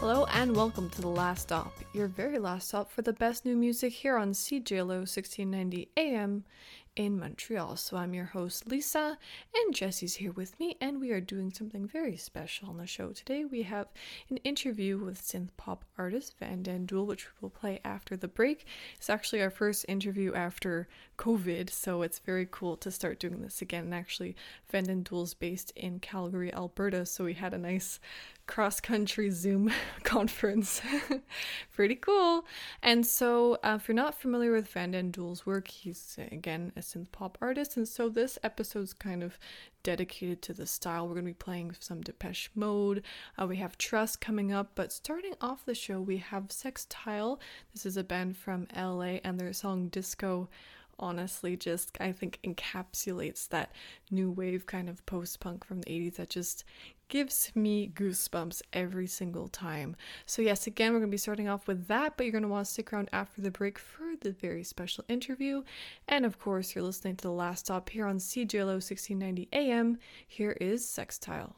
Hello and welcome to The Last Stop, your very last stop for the best new music here on CJLO 1690 AM in Montreal. So I'm your host Lisa, and Jesse's here with me, and we are doing something very special on the show today. We have an interview with synth pop artist Van Den Duel, which we will play after the break. It's actually our first interview after COVID, so it's very cool to start doing this again. And actually, Van Den Duel's based in Calgary, Alberta, so we had a nice cross-country Zoom conference. Pretty cool. And so if you're not familiar with Van Den Duel's work, he's again a synth pop artist, and so this episode's kind of dedicated to the style. We're going to be playing some Depeche Mode. We have Trust coming up, but starting off the show we have Sextile. This is a band from LA, and their song Disco honestly just, I think, encapsulates that new wave kind of post-punk from the 80s that just gives me goosebumps every single time. So yes, again, we're going to be starting off with that, but you're going to want to stick around after the break for the very special interview. And of course, you're listening to The Last Stop here on CJLO 1690 AM. Here is Sextile.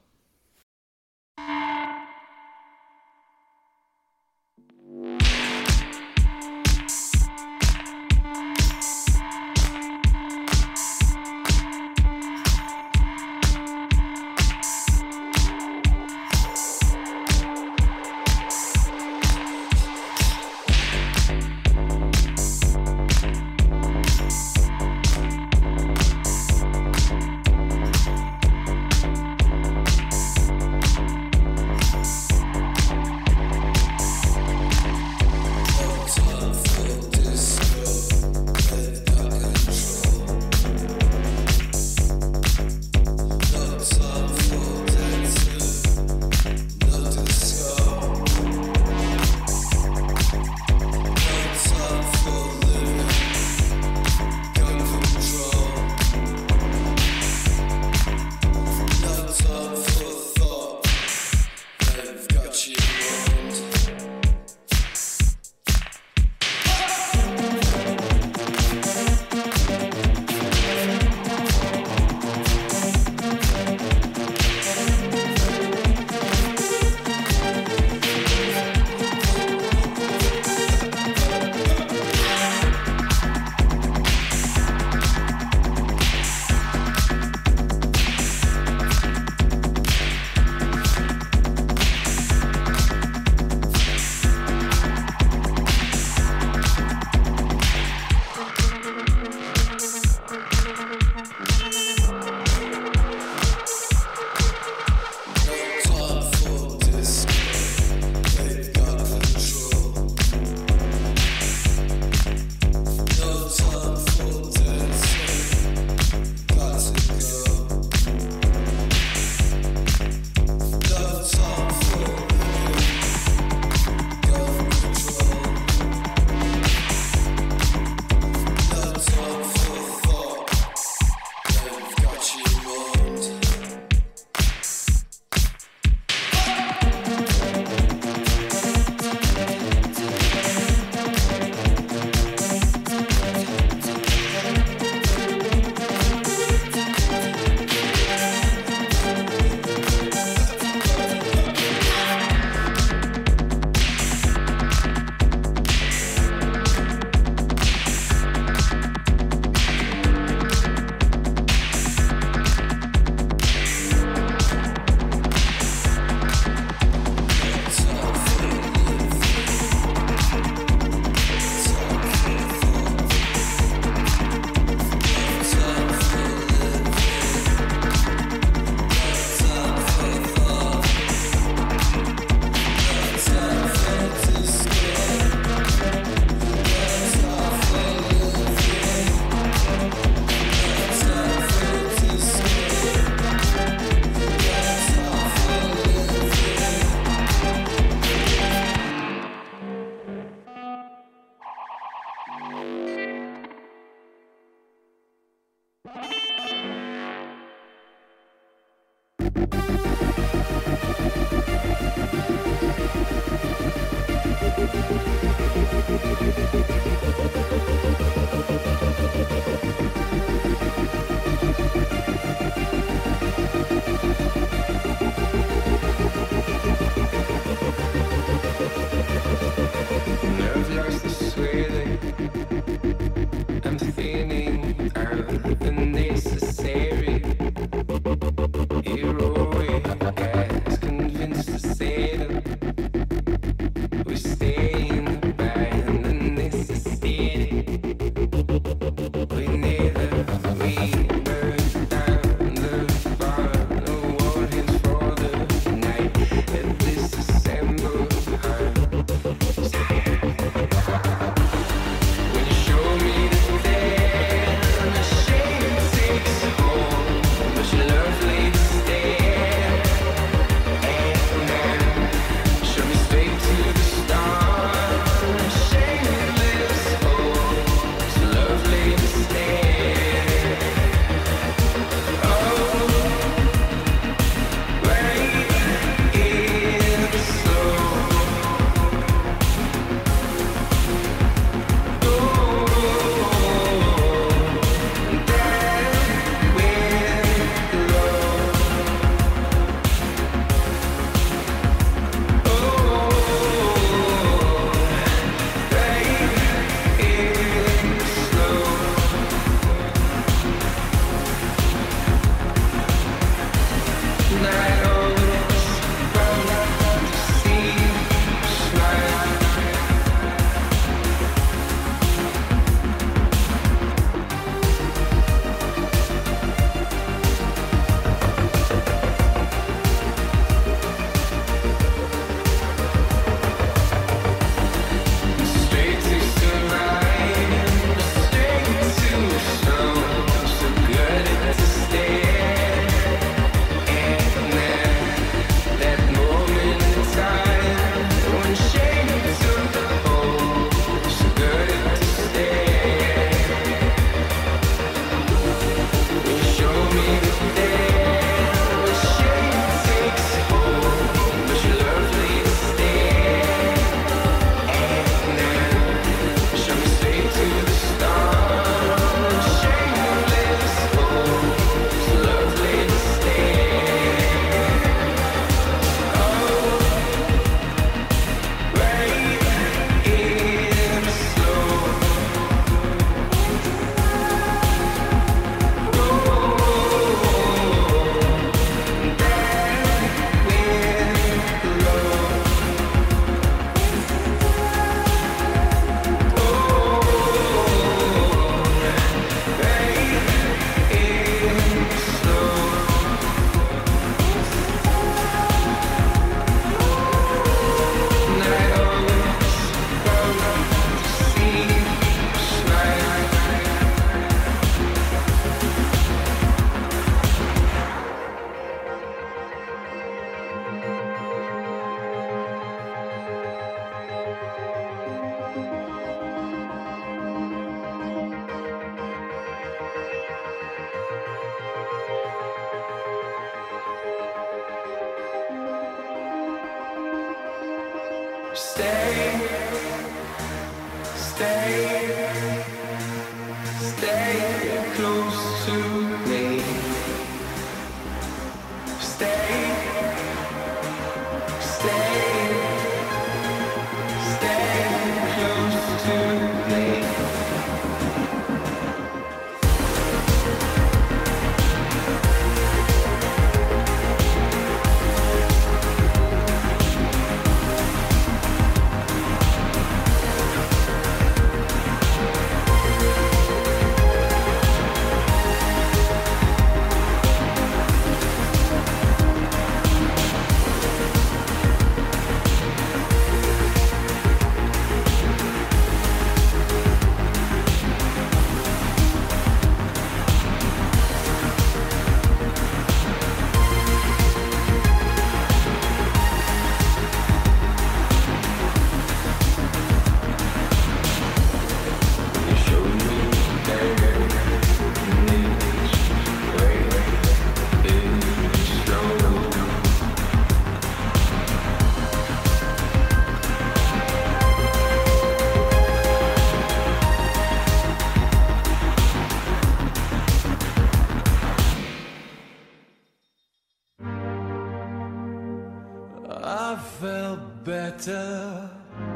better.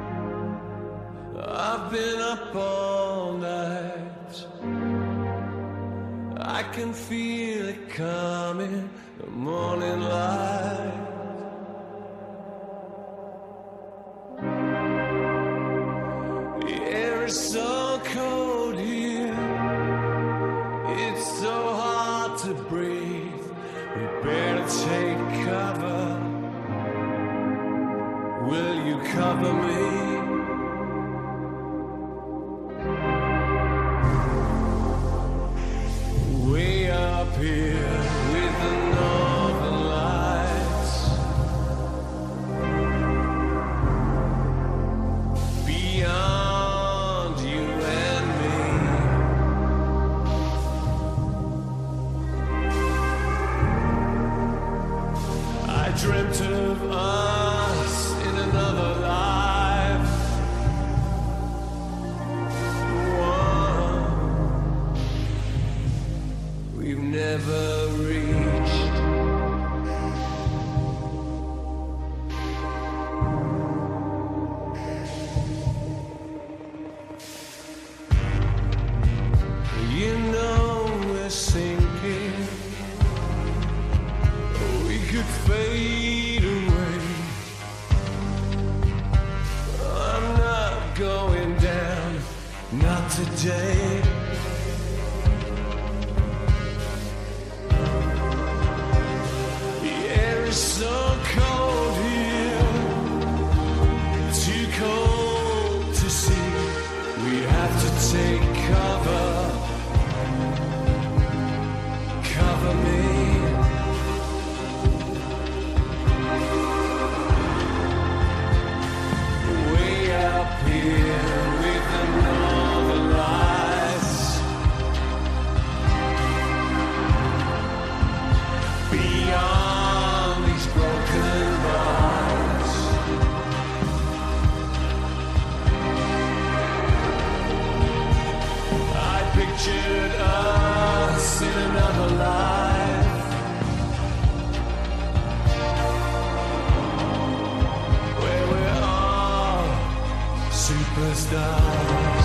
I've been up all night. I can feel it coming, the morning light. The air is so cold here, it's so hard to breathe. We better take cover. Will you cover me? Way up here with the northern lights, beyond you and me. I dreamt of us in another life, one we've never reached. You know we're sinking, we could fade away. I'm not going down, not today. The air is so cold here, too cold to see. We have to take cover, cover me. Way up here with the northern lights, beyond these broken bars. I pictured us in another life, where we're all superstars.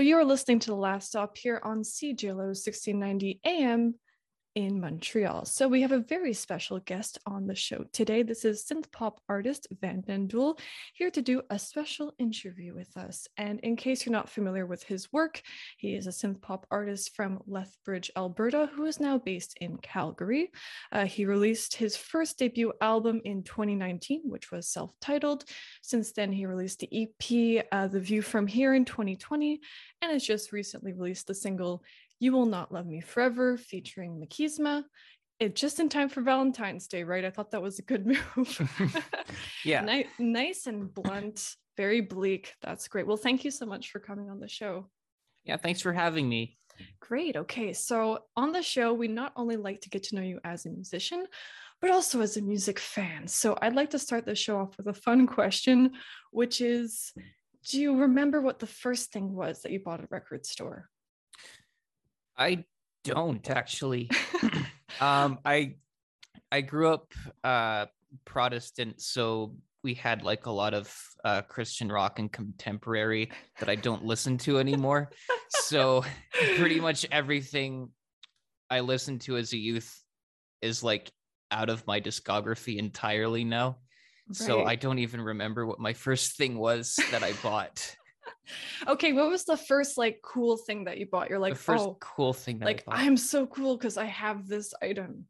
you're listening to The Last Stop here on CJLO 1690 AM in Montreal. So we have a very special guest on the show today. This is synth pop artist Van Benduel here to do a special interview with us. And in case you're not familiar with his work, he is a synth pop artist from Lethbridge, Alberta, who is now based in Calgary. He released his first debut album in 2019, which was self-titled. Since then, he released the EP, The View From Here in 2020, and has just recently released the single You Will Not Love Me Forever, featuring Makisma. It just in time for Valentine's Day, right? I thought that was a good move. Yeah. Nice and blunt, very bleak. That's great. Well, thank you so much for coming on the show. Yeah, thanks for having me. Great. Okay, so on the show, we not only like to get to know you as a musician, but also as a music fan. So I'd like to start the show off with a fun question, which is, do you remember what the first thing was that you bought at a record store? I don't actually. I grew up Protestant, so we had like a lot of Christian rock and contemporary that I don't listen to anymore. So pretty much everything I listened to as a youth is like out of my discography entirely now. Right. So I don't even remember what my first thing was that I bought. Okay, what was the first like cool thing that you bought? You're like, the first cool thing that like, I'm so cool because I have this item.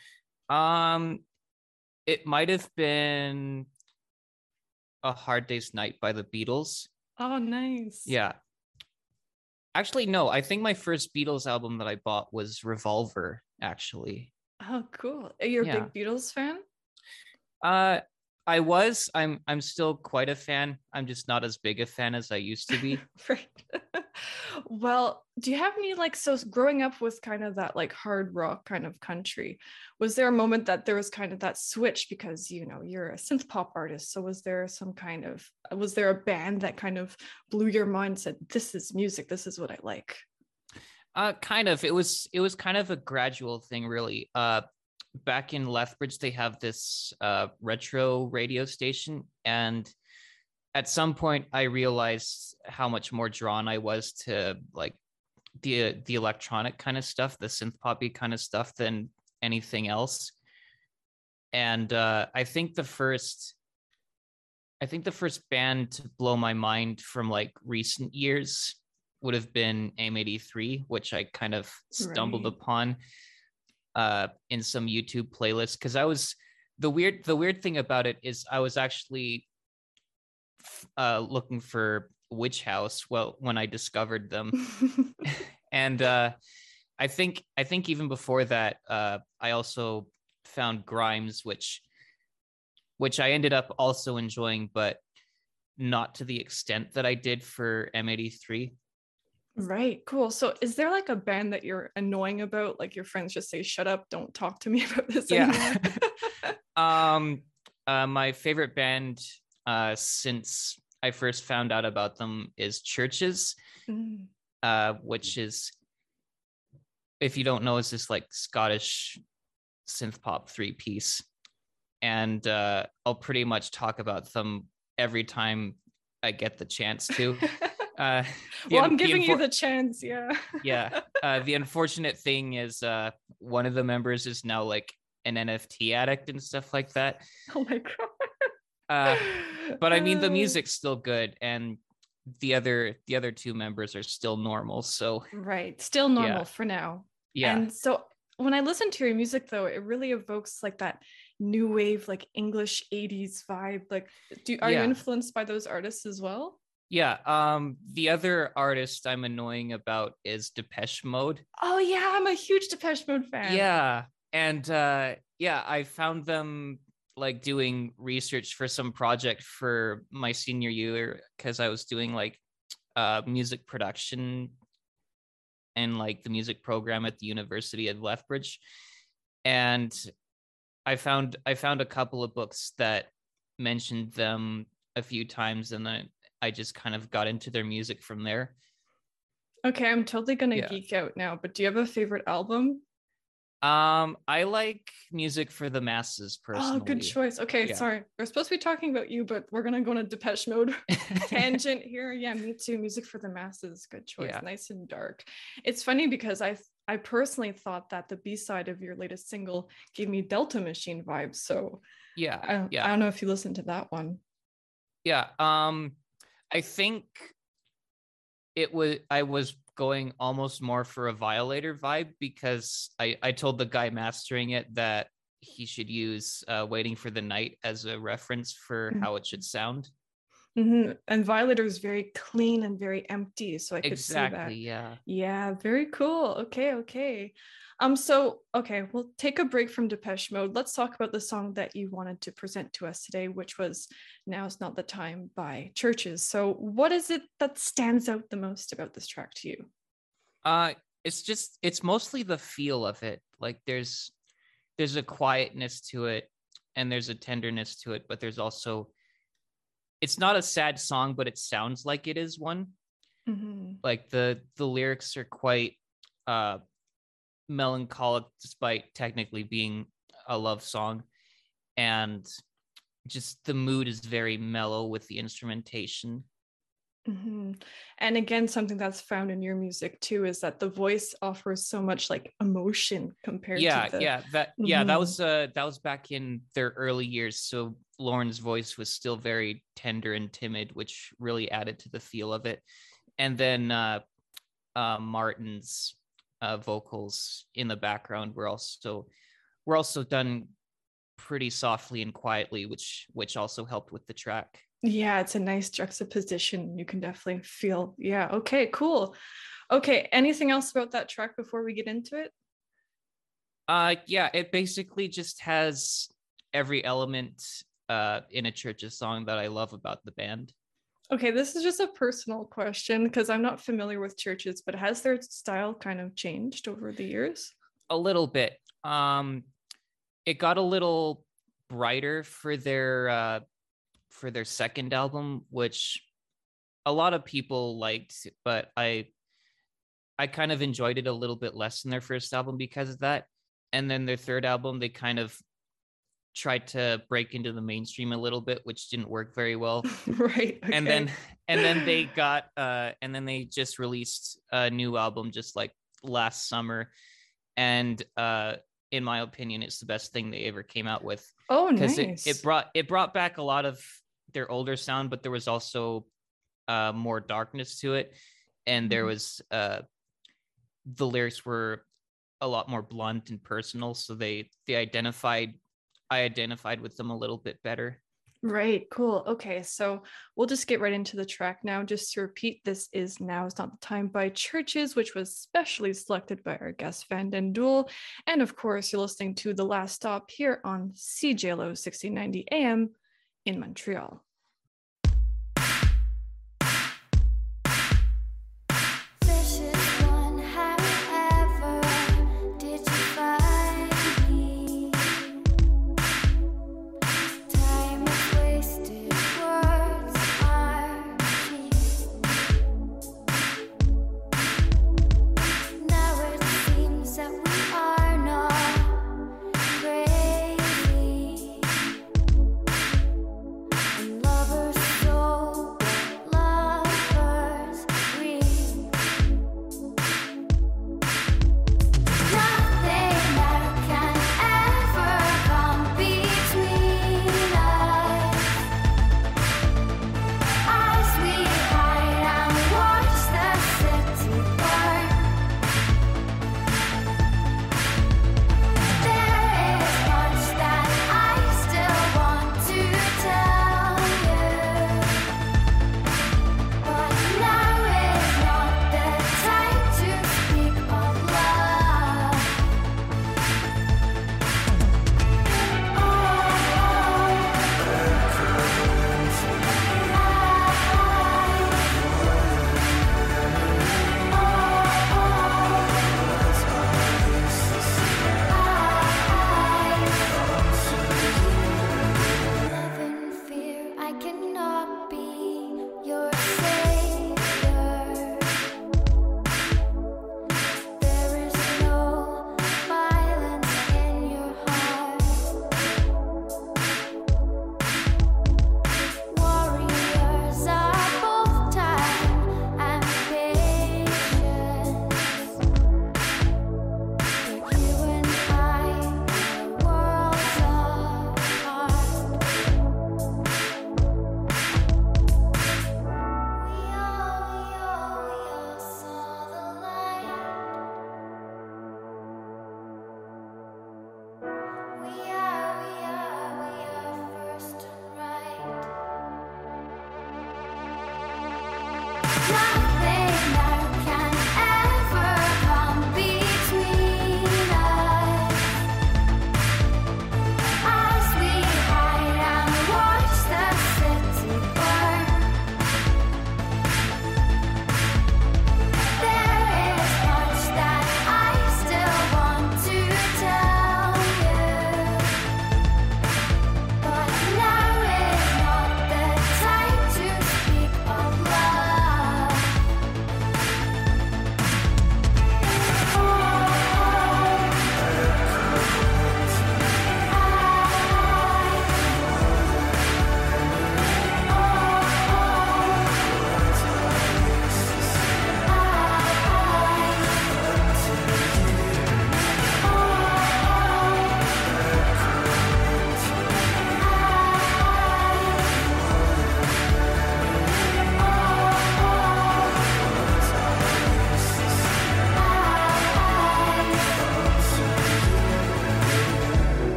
It might have been A Hard Day's Night by the Beatles. Oh, nice. Yeah. Actually, no, I think my first Beatles album that I bought was Revolver, actually. Oh, cool. Are you a big Beatles fan? I'm still quite a fan. I'm just not as big a fan as I used to be. Right. Well, do you have any so growing up with kind of that like hard rock kind of country, was there a moment that there was kind of that switch because, you're a synth pop artist? So was there a band that kind of blew your mind, said, this is music, this is what I like? Kind of. It was kind of a gradual thing, really. Back in Lethbridge, they have this retro radio station, and at some point I realized how much more drawn I was to like the electronic kind of stuff, the synth poppy kind of stuff, than anything else. And I think the first band to blow my mind from like recent years would have been AIM-83, which I kind of stumbled upon in some YouTube playlists, because the weird thing about it is I was actually looking for Witch House when I discovered them. And I think even before that, I also found Grimes, which I ended up also enjoying, but not to the extent that I did for AIM-83. Right, cool. So is there like a band that you're annoying about, like your friends just say, shut up, don't talk to me about this anymore? My favorite band since I first found out about them is Churches, which is, if you don't know, is this like Scottish synth pop 3-piece. And I'll pretty much talk about them every time I get the chance to. I'm giving you the chance. Yeah. The unfortunate thing is one of the members is now like an NFT addict and stuff like that. Oh my god. But I mean, the music's still good, and the other two members are still normal. So still normal for now. Yeah. And so when I listen to your music, though, it really evokes like that new wave, like English 80s vibe. Like, are you influenced by those artists as well? Yeah. The other artist I'm annoying about is Depeche Mode. Oh yeah, I'm a huge Depeche Mode fan. Yeah. And I found them like doing research for some project for my senior year, because I was doing like music production and like the music program at the University of Lethbridge. And I found a couple of books that mentioned them a few times, and then I just kind of got into their music from there. Okay, I'm totally gonna geek out now, but do you have a favorite album? I like music for the masses Oh, good personally. choice. Okay, Yeah. sorry. We're supposed to be talking about you, but we're gonna go on a Depeche Mode tangent here. Yeah, me too. Music for the masses. Good choice. Yeah. Nice and dark. It's funny because I personally thought that the B-side of your latest single gave me Delta Machine vibes. So Yeah. I Yeah. don't know if you listened to that one. Yeah. I think I was going almost more for a Violator vibe because I told the guy mastering it that he should use Waiting for the Night as a reference for how it should sound. Mm-hmm. And Violator is very clean and very empty, so I could see that. Exactly, yeah. Yeah, very cool. Okay. So okay, we'll take a break from Depeche Mode. Let's talk about the song that you wanted to present to us today, which was Now's Not the Time by Churches. So what is it that stands out the most about this track to you? It's mostly the feel of it. Like there's a quietness to it and there's a tenderness to it, but there's also, it's not a sad song, but it sounds like it is one. Mm-hmm. Like the lyrics are quite melancholic despite technically being a love song, and just the mood is very mellow with the instrumentation. Mm-hmm. And again, something that's found in your music too is that the voice offers so much like emotion compared to the that was back in their early years, so Lauren's voice was still very tender and timid, which really added to the feel of it. And then Martin's vocals in the background were also done pretty softly and quietly, which also helped with the track. Yeah, it's a nice juxtaposition. You can definitely feel. Yeah. Okay, cool. Okay, anything else about that track before we get into it? Yeah, it basically just has every element in a Churches song that I love about the band. Okay, this is just a personal question because I'm not familiar with Churches, but has their style kind of changed over the years? A little bit. It got a little brighter for their second album, which a lot of people liked, but I kind of enjoyed it a little bit less than their first album because of that. And then their third album, they kind of tried to break into the mainstream a little bit, which didn't work very well. Right. Okay. And then they just released a new album just like last summer. And in my opinion, it's the best thing they ever came out with. Oh, nice. Because it brought back a lot of their older sound, but there was also more darkness to it. And there was the lyrics were a lot more blunt and personal. So I identified with them a little bit better. Right, cool. Okay, so we'll just get right into the track now. Just to repeat, this is Now's Not the Time by Churches, which was specially selected by our guest Van Den Duel. And of course, you're listening to The Last Stop here on CJLO 1690 AM in Montreal. And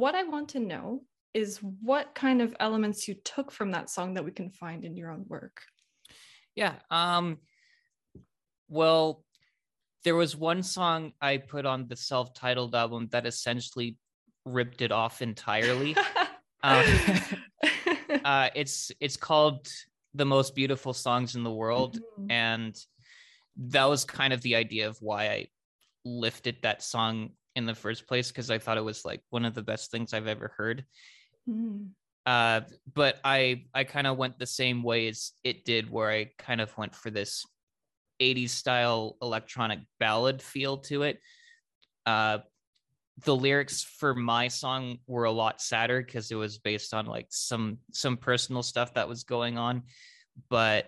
what I want to know is what kind of elements you took from that song that we can find in your own work. Yeah. Well, there was one song I put on the self-titled album that essentially ripped it off entirely. It's called The Most Beautiful Songs in the World. Mhm. And that was kind of the idea of why I lifted that song in the first place, because I thought it was like one of the best things I've ever heard. Mm. But I kind of went the same way as it did, where I kind of went for this 80s style electronic ballad feel to it. The lyrics for my song were a lot sadder because it was based on like some personal stuff that was going on. But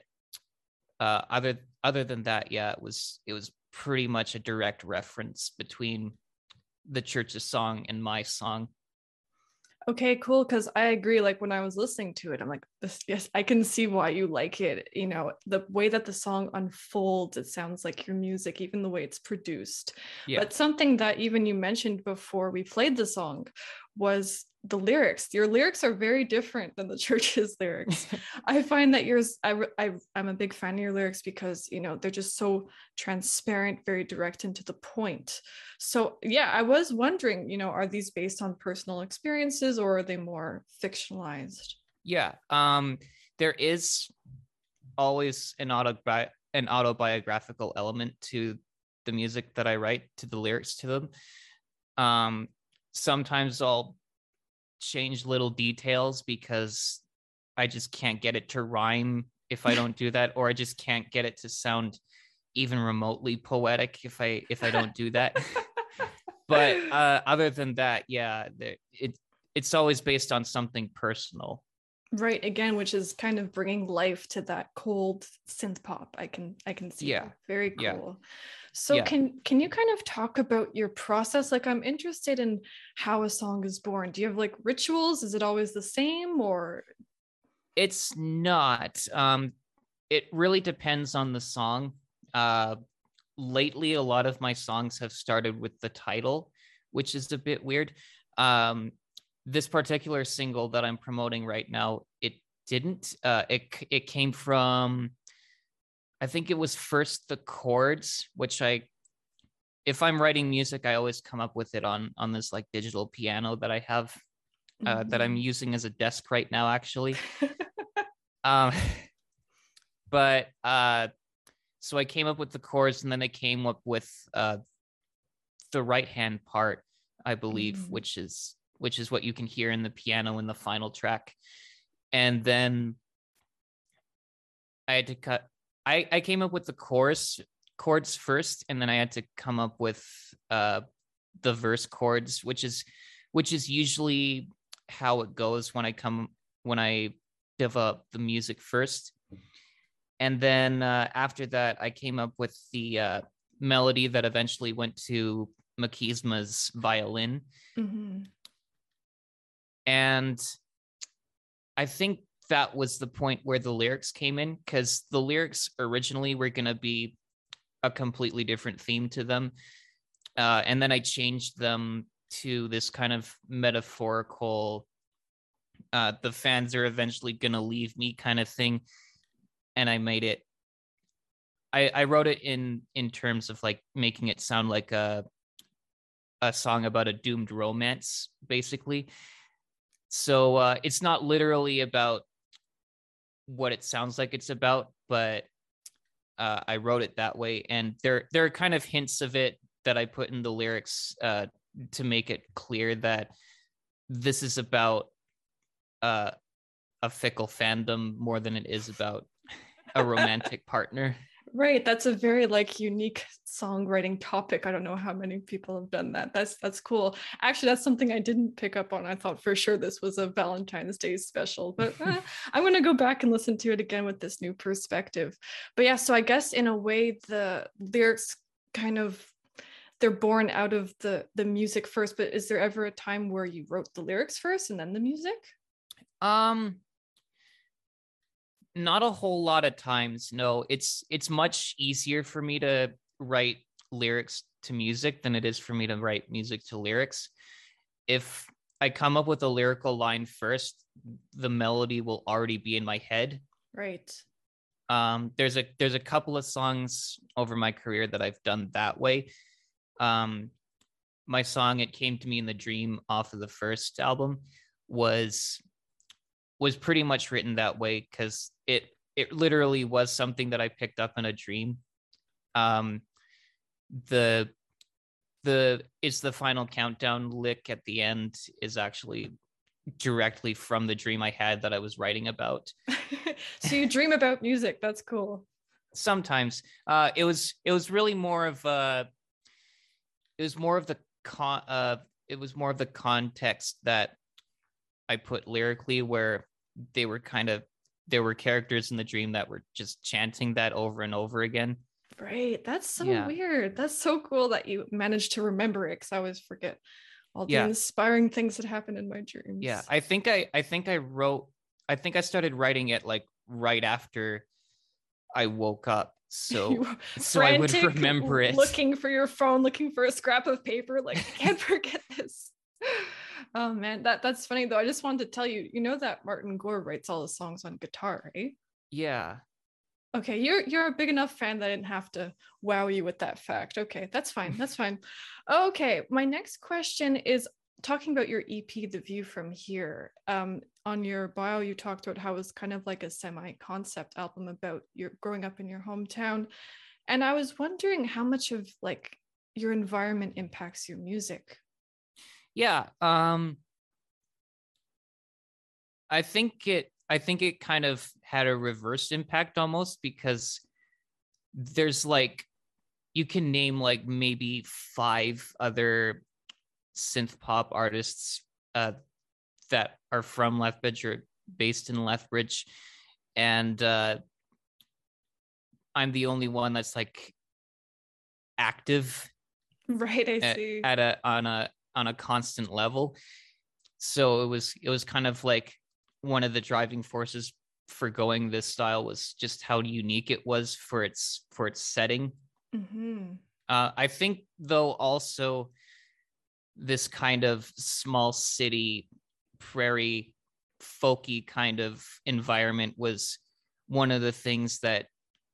other than that, yeah, it was pretty much a direct reference between the church's song and my song. Okay, cool. Because I agree. Like when I was listening to it, I'm like, this, yes, I can see why you like it. You know, the way that the song unfolds, it sounds like your music, even the way it's produced. Yeah. But something that even you mentioned before we played the song was the lyrics. Your lyrics are very different than the church's lyrics. I find that yours, I'm a big fan of your lyrics because, you know, they're just so transparent, very direct and to the point. So yeah, I was wondering, you know, are these based on personal experiences or are they more fictionalized? Yeah. There is always an autobiographical element to the music that I write, to the lyrics to them. Sometimes I'll change little details because I just can't get it to rhyme if I don't do that, or I just can't get it to sound even remotely poetic if I don't do that. But other than that, yeah, it's always based on something personal. Right, again, which is kind of bringing life to that cold synth pop. I can see Yeah. that. Very Yeah. cool. So Yeah. can you kind of talk about your process? Like I'm interested in how a song is born. Do you have like rituals? Is it always the same or? It's not. It really depends on the song. Lately, a lot of my songs have started with the title, which is a bit weird. This particular single that I'm promoting right now, it didn't. It came from, I think it was first the chords, which if I'm writing music, I always come up with it on this like digital piano that I have, that I'm using as a desk right now, actually. But so I came up with the chords, and then I came up with the right hand part, I believe, which is what you can hear in the piano in the final track. And then I had to cut. I came up with the chords first, and then I had to come up with the verse chords, which is usually how it goes when I develop the music first. And then after that, I came up with the melody that eventually went to Makisma's violin. Mm-hmm. And I think that was the point where the lyrics came in, because the lyrics originally were going to be a completely different theme to them. And then I changed them to this kind of metaphorical, the fans are eventually going to leave me kind of thing. And I made it, I wrote it in terms of like making it sound like a song about a doomed romance, basically. So it's not literally about what it sounds like it's about, but I wrote it that way. And there are kind of hints of it that I put in the lyrics to make it clear that this is about a fickle fandom more than it is about a romantic partner. Right, that's a very like unique songwriting topic. I don't know how many people have done that. That's cool. Actually, that's something I didn't pick up on. I thought for sure this was a Valentine's Day special, but I'm going to go back and listen to it again with this new perspective. But yeah, so I guess in a way the lyrics kind of, they're born out of the music first, but is there ever a time where you wrote the lyrics first and then the music? Not a whole lot of times. No, it's much easier for me to write lyrics to music than it is for me to write music to lyrics. If I come up with a lyrical line first, the melody will already be in my head. Right. There's a couple of songs over my career that I've done that way. My song "It Came to Me in the Dream" off of the first album was pretty much written that way, because it literally was something that I picked up in a dream. The it's the final countdown lick at the end is actually directly from the dream I had that I was writing about. So you dream about music. That's cool. Sometimes it was really more of it was more of the context that I put lyrically, where there were characters in the dream that were just chanting that over and over again. Right. That's so weird. That's so cool that you managed to remember it, because I always forget all the inspiring things that happen in my dreams. Yeah. I think I started writing it like right after I woke up. So I would remember it. Looking for your phone, looking for a scrap of paper, like, I can't forget this. Oh man, that's funny though. I just wanted to tell you, you know that Martin Gore writes all the songs on guitar, right? Yeah. Okay, you're a big enough fan that I didn't have to wow you with that fact. Okay, that's fine. That's fine. Okay, my next question is talking about your EP, The View from Here. On your bio, you talked about how it was kind of like a semi-concept album about your growing up in your hometown. And I was wondering how much of like your environment impacts your music. Yeah. I think it kind of had a reverse impact almost, because there's like, you can name like maybe 5 other synth pop artists that are from Lethbridge or based in Lethbridge, and I'm the only one that's like active, right? I see. on a constant level. So it was kind of like one of the driving forces for going this style was just how unique it was for its setting. Mm-hmm. I think though also this kind of small city prairie folky kind of environment was one of the things that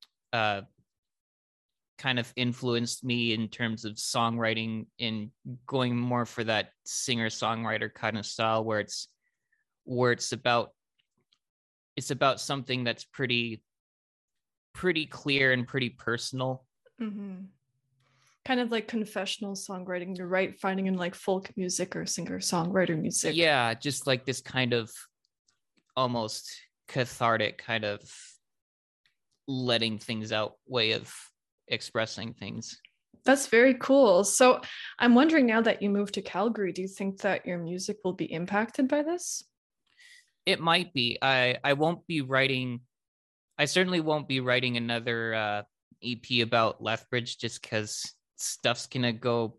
kind of influenced me in terms of songwriting, in going more for that singer-songwriter kind of style, where it's about something that's pretty clear and pretty personal. Mm-hmm. Kind of like confessional songwriting, you're finding in like folk music or singer-songwriter music. Yeah, just like this kind of almost cathartic kind of letting things out way of expressing things. That's very cool. So I'm wondering, now that you moved to Calgary, do you think that your music will be impacted by this? It might be. I won't be writing. I certainly won't be writing another EP about Lethbridge, just because stuff's gonna go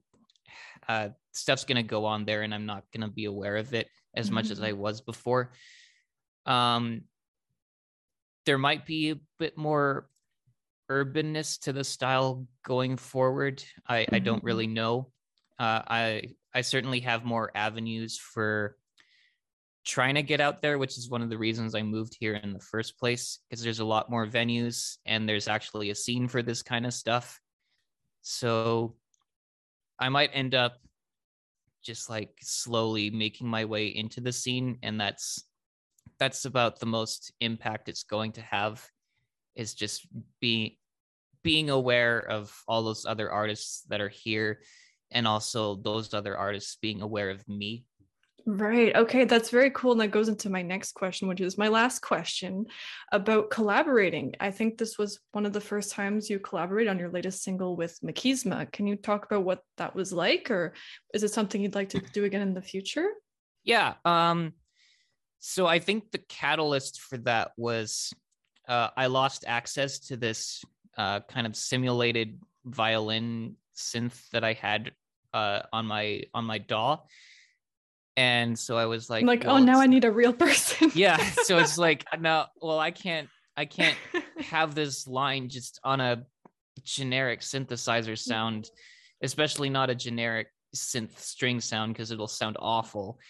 on there, and I'm not gonna be aware of it as much as I was before. There might be a bit more urbanness to the style going forward. I don't really know. I certainly have more avenues for trying to get out there, which is one of the reasons I moved here in the first place, because there's a lot more venues and there's actually a scene for this kind of stuff. So I might end up just like slowly making my way into the scene, and that's about the most impact it's going to have, is just being aware of all those other artists that are here, and also those other artists being aware of me. Right. Okay, that's very cool. And that goes into my next question, which is my last question about collaborating. I think this was one of the first times you collaborated on your latest single with Makisma. Can you talk about what that was like, or is it something you'd like to do again in the future? Yeah. So I think the catalyst for that was I lost access to this kind of simulated violin synth that I had on my DAW. And so I was like, well, oh, now I need a real person. Yeah. So it's like, no, well, I can't have this line just on a generic synthesizer sound, especially not a generic synth string sound, because it'll sound awful.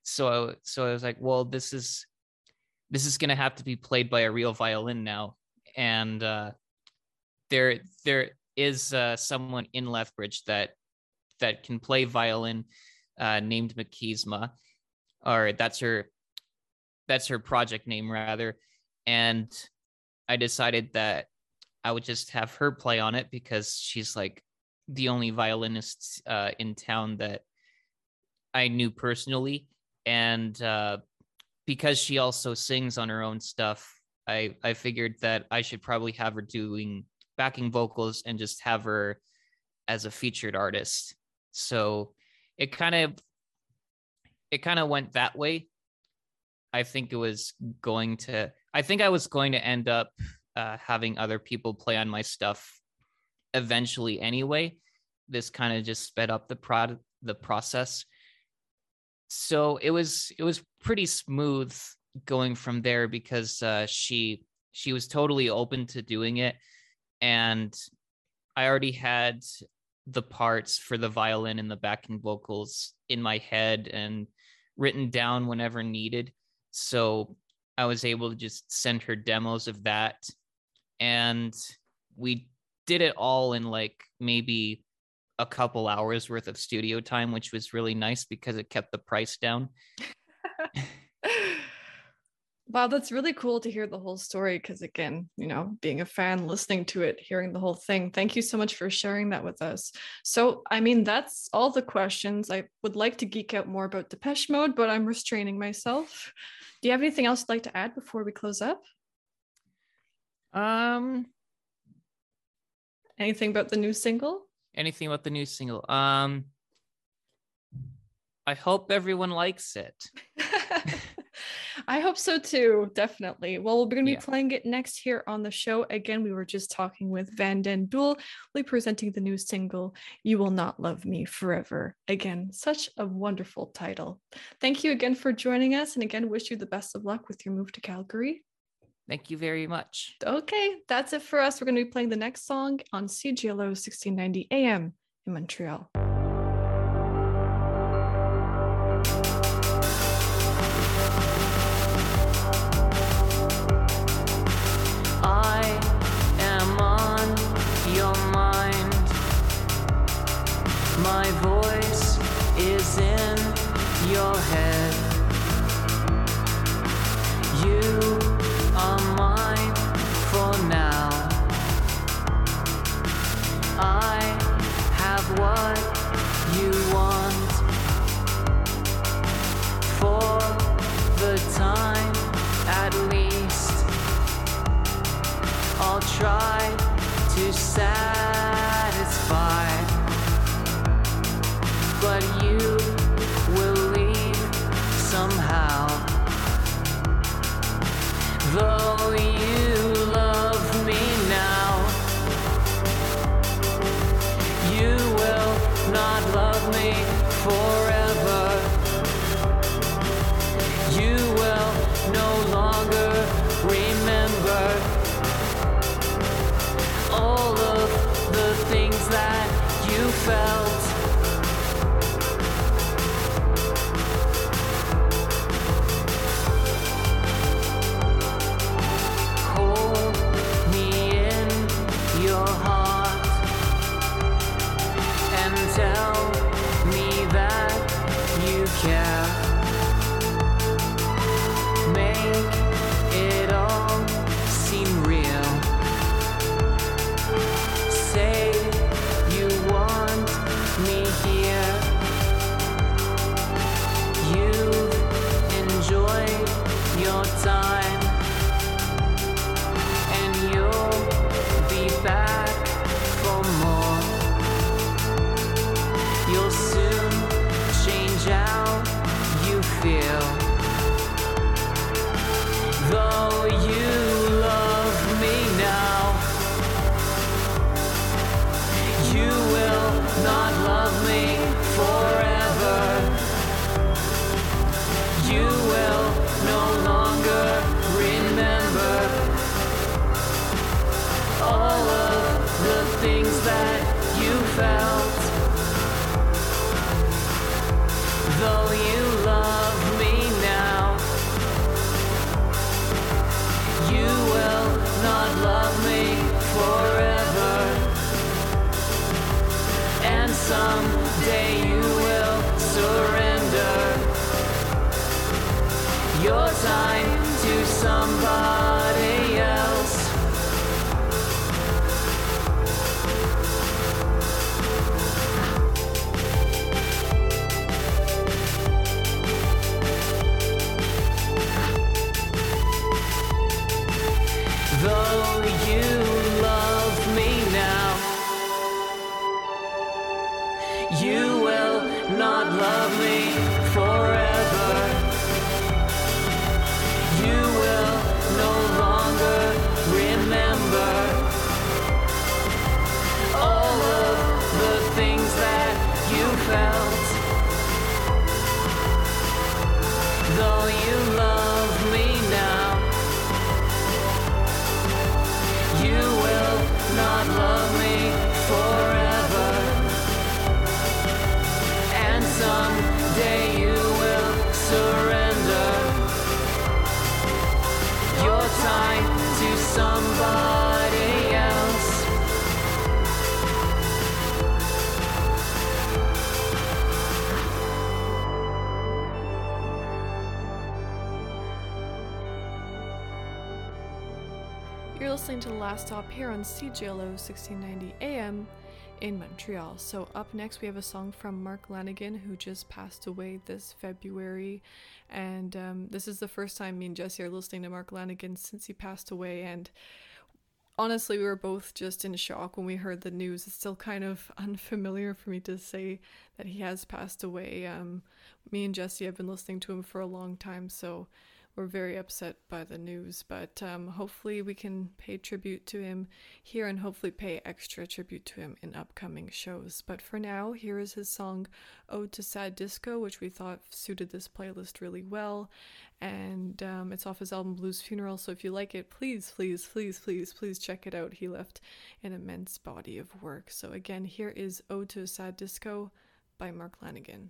So I was like, well, this is going to have to be played by a real violin now. And there is someone in Lethbridge that can play violin, named Makisma, or that's her project name rather. And I decided that I would just have her play on it because she's like the only violinist in town that I knew personally. And because she also sings on her own stuff, I figured that I should probably have her doing backing vocals and just have her as a featured artist. So it kind of went that way. I think I was going to end up having other people play on my stuff eventually anyway. This kind of just sped up the process. So it was pretty smooth going from there because she was totally open to doing it, and I already had the parts for the violin and the backing vocals in my head and written down whenever needed. So I was able to just send her demos of that, and we did it all in like maybe a couple hours worth of studio time, which was really nice because it kept the price down. Wow, that's really cool to hear the whole story because, again, being a fan, listening to it, hearing the whole thing. Thank you so much for sharing that with us. So, I mean, that's all the questions. I would like to geek out more about Depeche Mode, but I'm restraining myself. Do you have anything else you'd like to add before we close up? Anything about the new single? Anything about the new single? I hope everyone likes it. I hope so too, definitely. Well, we're going to be playing it next here on the show. Again, we were just talking with Van Den Boel. We'll be presenting the new single, You Will Not Love Me Forever. Again, such a wonderful title. Thank you again for joining us, and again, wish you the best of luck with your move to Calgary. Thank you very much. Okay, that's it for us. We're going to be playing the next song on CJLO 1690 AM in Montreal. My voice is in your head. You are mine for now. I have what you want for the time at least. I'll try to satisfy, but you will leave somehow. Though you love me now, you will not love me forever. You will no longer remember all of the things that you felt. Tell me that you care. Make it all seem real. Say you want me here. You've enjoyed your time, and you'll be back for more. You'll soon change how you feel. Though you love me now, you will not love me forever. You will no longer remember all of the things that you felt. Though you love me someday you will surrender your time to somebody else. Though you love me now, you will not love me forever. You will no longer remember all of the things that you felt. Though you love me now, you will not love me forever. And someday you will surrender your time to somebody else. You're listening to The Last Stop here on CJLO 1690 AM in Montreal. So up next we have a song from Mark Lanegan, who just passed away this February, and this is the first time me and Jesse are listening to Mark Lanegan since he passed away, and honestly we were both just in shock when we heard the news. It's still kind of unfamiliar for me to say that he has passed away. Me and Jesse have been listening to him for a long time, so we're very upset by the news, but hopefully we can pay tribute to him here and hopefully pay extra tribute to him in upcoming shows. But for now, here is his song Ode to Sad Disco, which we thought suited this playlist really well, and it's off his album Blues Funeral, so if you like it, please check it out. He left an immense body of work. So again, here is Ode to Sad Disco by Mark Lanegan.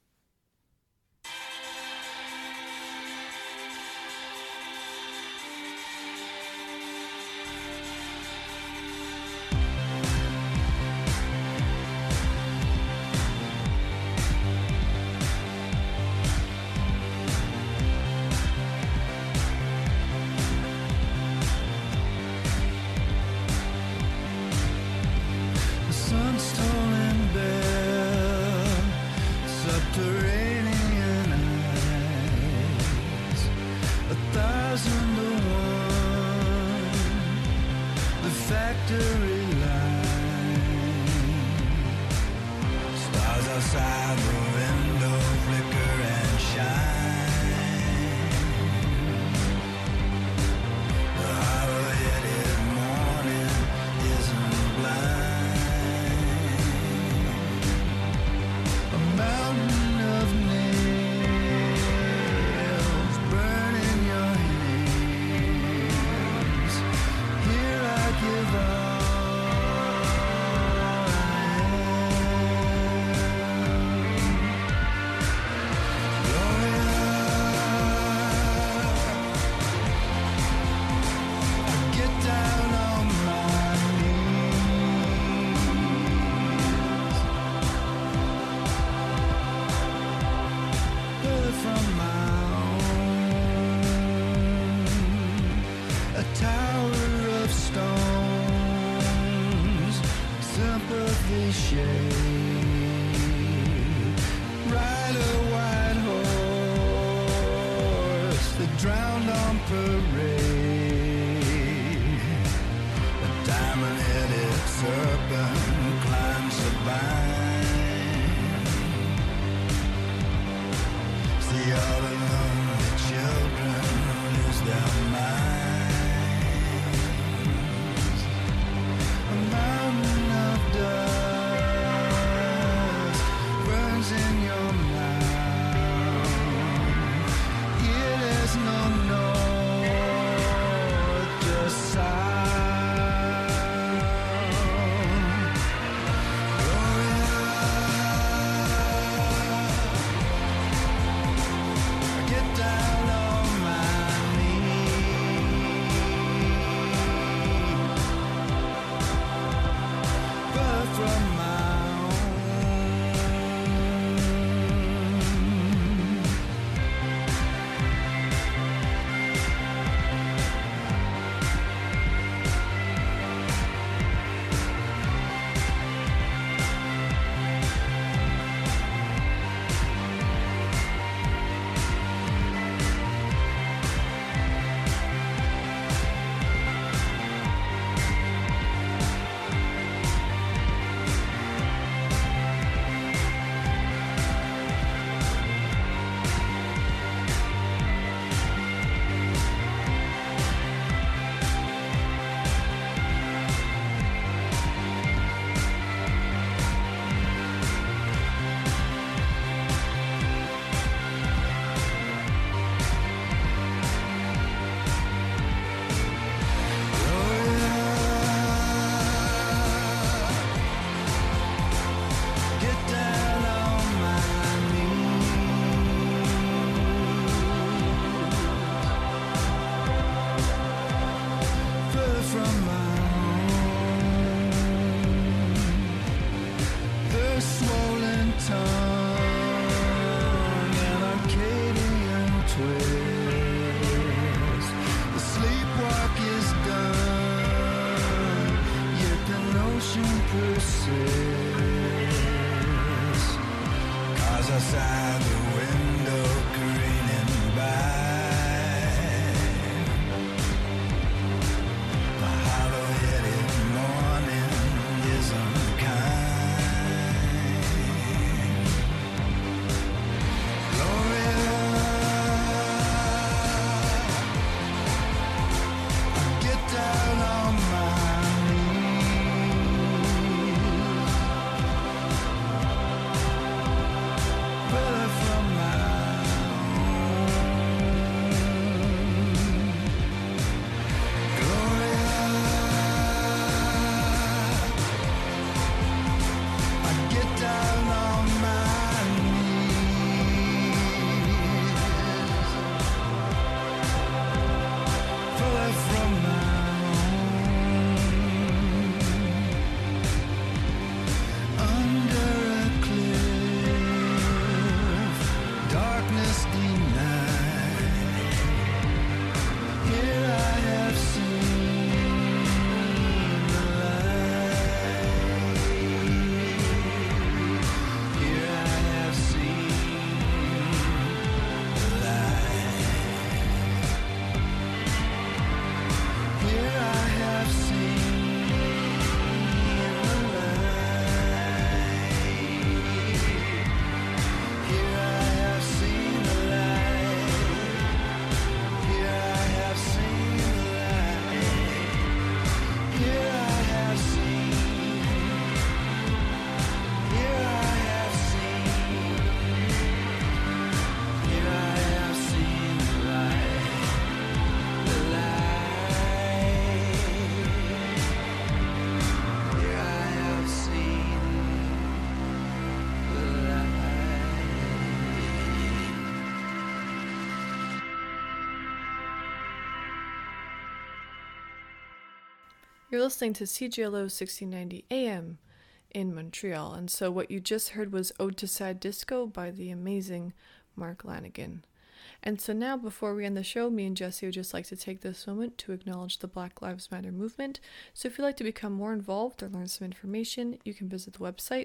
Sun-stolen bell, subterranean eyes, 1,000 to 1, the factory line, stars outside the window flicker and shine, the hollow-headed morning isn't blind. Mountain of nails burning your hands. Here I give all I am. Gloria, I get down on my from my own, a tower of stones, sympathy shade, ride a white horse that drowned on parade, a diamond-headed serpent climbs the vine. See all the lonely children lose their minds. A mountain of dust burns in your mouth. Here there's no north, just south. swollen tongue, an Arcadian twist. The sleepwalk is done, yet the notion persists. Cars outside the window careening by. The hollow-headed morning is unkind. Gloria, I get down on my brother from my Gloria, I get down on my knees, brother from my under a cliff, darkness denied. Here I have seen the light. Here I have seen the light. Here I have seen the light. Here I have seen the light. Here I have seen the light. Here I have seen. Here I have seen. Here I have seen the light. The light. Here I have seen the light. You're listening to CJLO 1690 AM in Montreal, and so what you just heard was Ode to Sad Disco by the amazing Mark Lanigan. And so now, before we end the show, me and Jesse would just like to take this moment to acknowledge the Black Lives Matter movement. So if you'd like to become more involved or learn some information, you can visit the website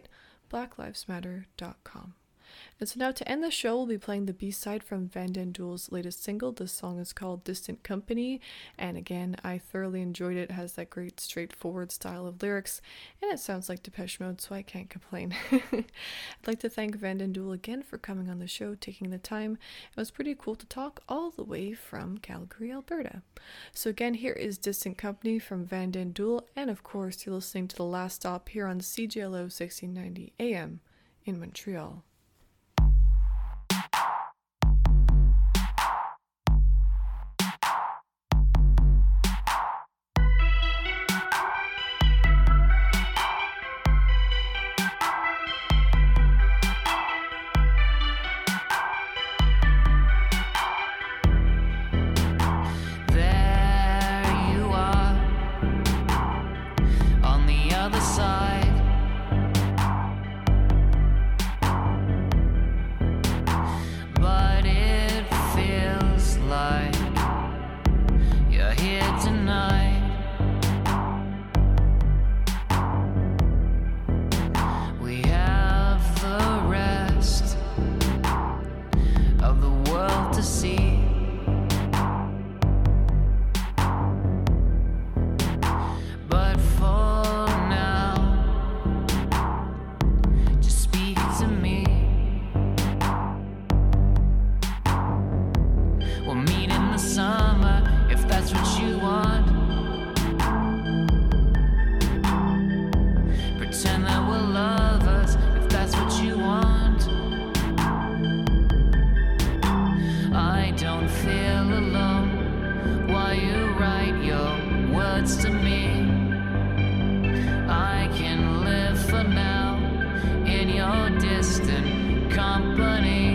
blacklivesmatter.com. And so now to end the show, we'll be playing the B-side from Van Den Duel's latest single. This song is called Distant Company, and again, I thoroughly enjoyed it. It has that great straightforward style of lyrics, and it sounds like Depeche Mode, so I can't complain. I'd like to thank Van Den Duel again for coming on the show, taking the time. It was pretty cool to talk all the way from Calgary, Alberta. So again, here is Distant Company from Van Den Duel, and of course, you're listening to The Last Stop here on CJLO 1690 AM in Montreal. distant company.